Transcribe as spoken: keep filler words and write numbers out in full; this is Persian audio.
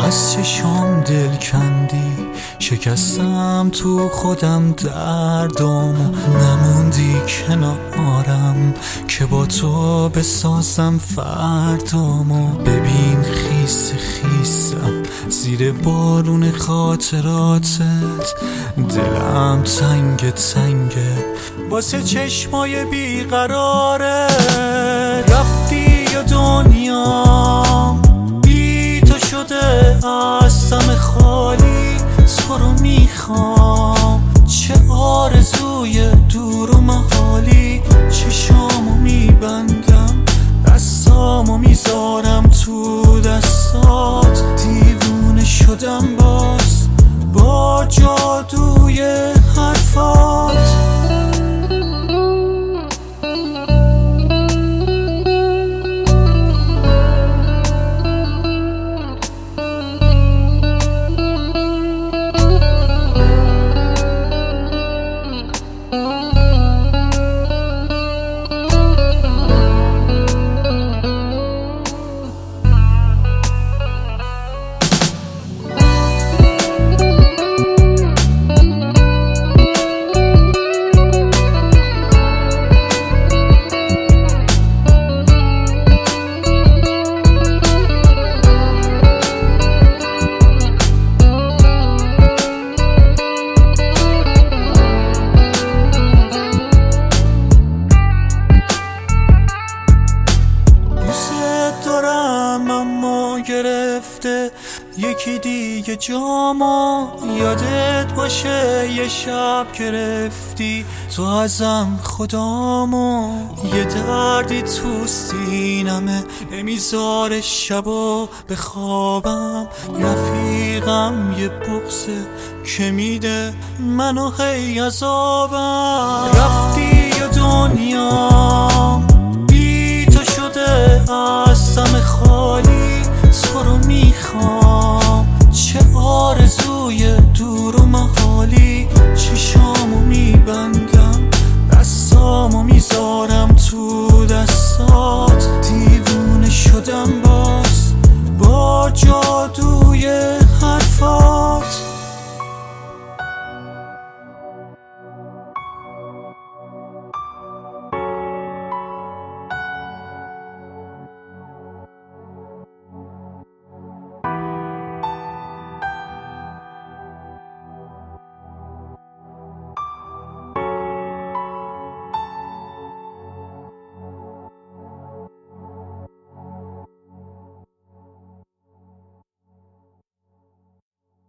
از چشام دل کندی، شکستم تو خودم دردم، نموندی کنارم که با تو بسازم فردامو. ببین خیس خیسم زیر بارون خاطراتت، دلم تنگ تنگه واسه چشمای بیقراره. رفتی یا دنیام بی تو شده از دم خالی، تو رو میخوام چه آرزوی دور و محالی. چشامو میبندم دستامو میذارم تو دستات، دیوونه شدم باز با جادوی حرفات. گرفته یکی دیگه جامو، یادت باشه یه شب گرفتی تو ازم خدامو. یه دردی تو سینمه نمیذاره شبا بخوابم، رفیقم یه بغضه که میده منو هی عذابم. رفتی یا دنیام بی تو شده